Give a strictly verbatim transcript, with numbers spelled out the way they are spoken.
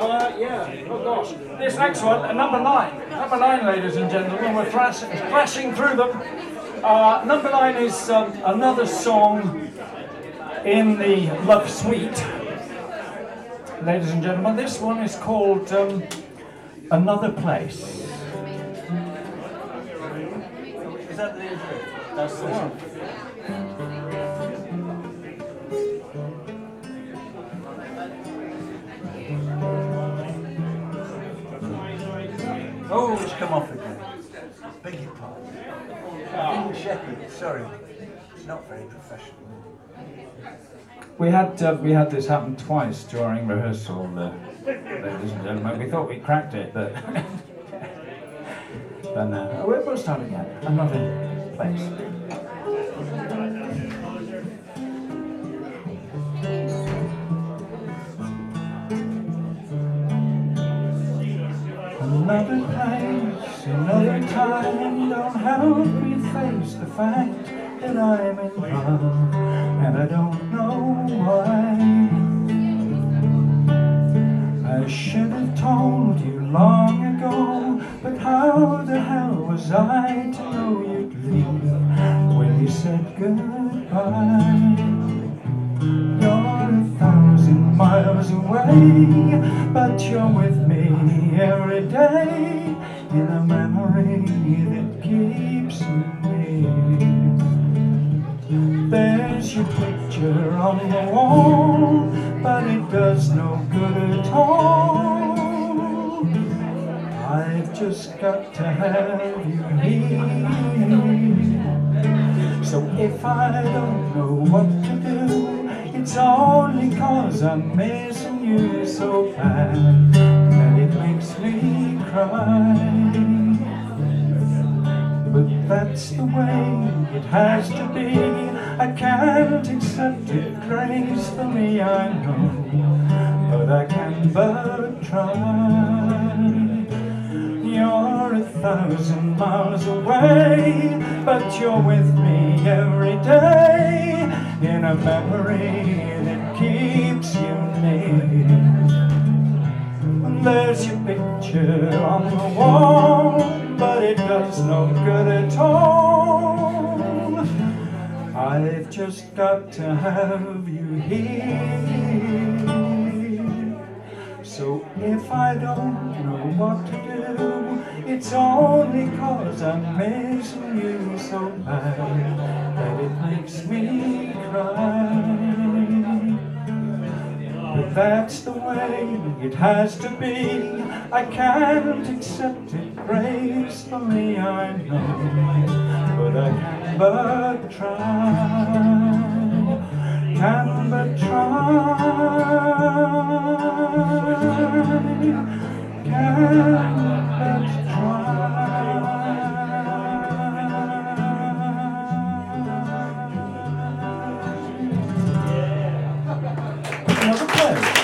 Uh, yeah, oh gosh. This next one, uh, number nine. Number nine, ladies and gentlemen, we're flash, flashing through them. Uh, number nine is um, another song in the Love Suite. Ladies and gentlemen, this one is called um, Another Place. Is that the intro? That's the one. Oh, it's come off again. Beg your pardon. I didn't check it, sorry. It's not very professional. We had uh, we had this happen twice during rehearsal, uh, ladies and gentlemen. We thought we cracked it, but then uh, we'll we'll start again. Another place. Another place, another time, don't help me face the fact that I'm in love, and I don't know why. I should have told you long ago, but how the hell was I to know you'd leave when you said goodbye? You're a thousand miles away, but you're with me every day in a memory that keeps me. There's your picture on the wall, but it does no good at all. I've just got to have you here. So if I don't know what to do, it's only cause I'm missing you so bad that it makes me cry. But that's the way it has to be. I can't accept it gracefully, I know, but I can but try. You're a thousand miles away, but you're with me every day in a memory that keeps you near. There's your picture on the wall, but it does no good at all. I've just got to have you here. So if I don't know what to do, it's only cause I'm missing you so bad that it makes me cry. But that's the way it has to be. I can't accept it gracefully, I know, but I can but try. Can but try. Can but try. Another place.